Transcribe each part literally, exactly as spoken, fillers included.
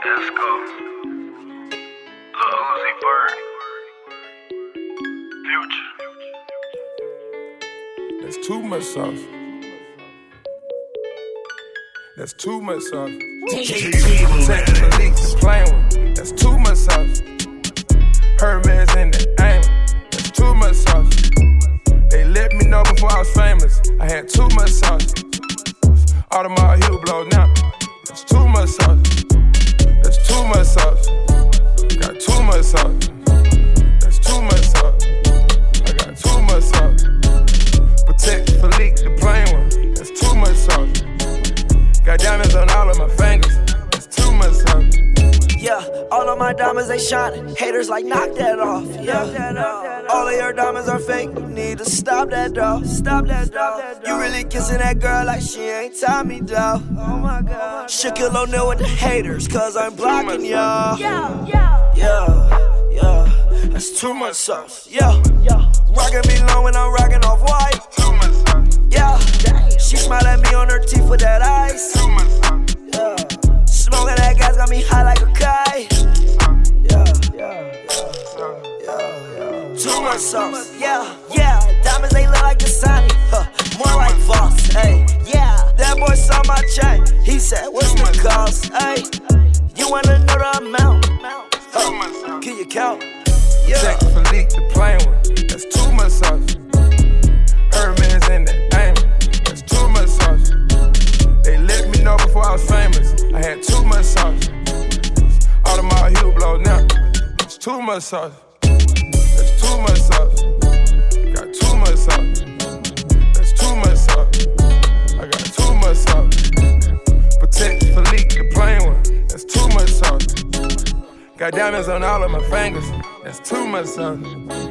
Esco, Lil Uzi Vert, Future. That's too much sauce. That's too much sauce. Technically, the plain one. That's too much sauce. Hermes in the aim. That's too much sauce. They let me know before I was famous. I had too much sauce. Audemars heel blow now. That's too much sauce. That's too much sauce. Got too much sauce. That's too much sauce. I got too much sauce. Protect Philippe, the plain one. That's too much sauce. Got diamonds on all of my fingers. That's too much sauce. Yeah, all of my diamonds they shining. Haters like knock that off. Yeah, all of your diamonds are fake. You need to stop that dog. Stop that dog. You really kissing that girl like she ain't Tommy dog. Oh my God. Shaquille O'Neal with the haters, cause I'm blocking y'all. Yeah, yeah, yeah, yeah. That's too much sauce. Yeah, yeah. Rockin' me long when I'm rockin' off white. Too much sauce. Yeah, she smiled at me on her teeth with that ice. Too much sauce. Yeah. Smoking that gas got me high like a kite. Yeah, yeah, yeah, yeah, yeah. Too much sauce. Yeah, yeah. Diamonds they look like Dasani, huh? More like Voss. Hey, yeah. That boy saw my chain. He said, "What's the cost?" Hey, you wanna know the amount? Huh? Can you count? Yeah. Check Philippe, the plain one. That's too much sauce. Hermes in the aim. That's too much sauce. They let me know before I was famous. I had too much sauce. Audemars heel blow now. That's too much sauce. That's too much sauce. Got too much sauce. That's too much sauce. I got too much sauce. Protect Philippe, the plain one. That's too much sauce. Got diamonds on all of my fingers. That's too much sauce.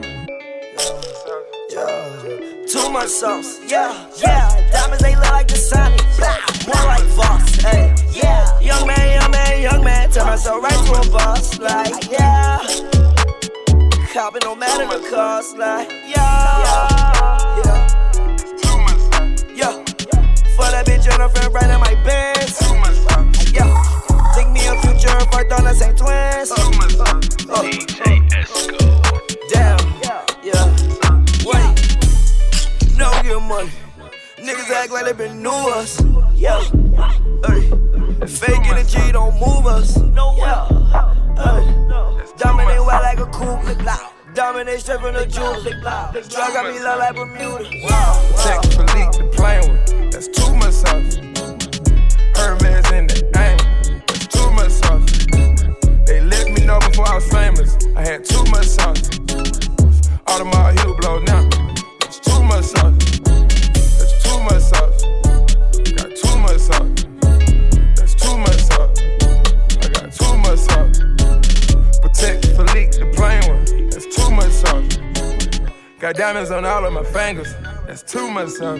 Yeah. Too much sauce. Yeah, yeah. Diamonds they look like Dasani. More like Voss. Hey, yeah. Young man, young man, young man. Turn myself right to a boss. Like, yeah. Copping no matter the cost. Like, yeah. Yeah. Yeah. For that bitch and her friend right in my Benz. Yeah. Think me a Future if I thought the same twins. Uh, D J Esco. Damn. Yeah. Wait. No get money. Niggas act like they been new us. Yeah. Hey. Fake energy don't move us. No way. Hey. Dominate wild like a cool clip loud. Dominate straight from the jewel. Drug got me low like Bermuda. Check Philippe, the plain one. That's too much sauce. Hermes in the aim. That's too much sauce. They let me know before I was famous. I had too much sauce. Audemars heel blow now. That's too much sauce. That's too much sauce. Got too much sauce. That's too much sauce. I got too much sauce. Protect Philippe, the plain one. That's too much sauce. Got diamonds on all of my fingers. That's too much sauce.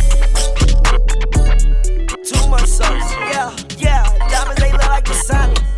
Too much sauce. Yeah, yeah. Diamonds they look like Dasani.